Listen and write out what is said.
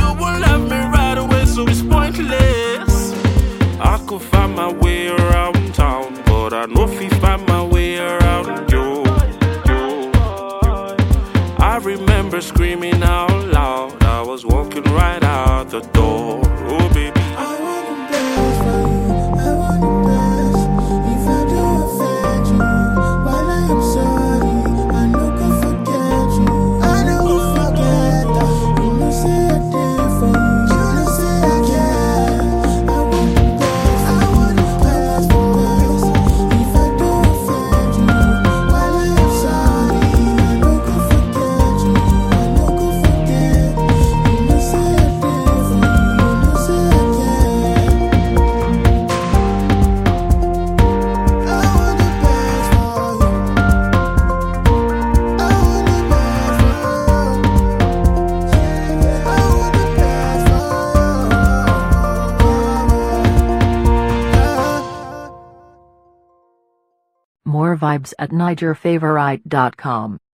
you won't love me right away, so it's pointless. I could find my way around town, but I know if I find my way around you. I remember screaming out loud, I was walking right out the door. Oh baby, I want the best for you, I want the best. If I do offend you, while I am sorry, I no go forget you. I no go forget that. You know say I did for you, you know say I care. I want the best, I want the best, the best. If I do offend you, while I am sorry, I no go forget you, I no go forget. You know say I did for you, you know say I care. I want the best for you. I want the best for you. I want the best for you. More vibes at NigerFavorite.com.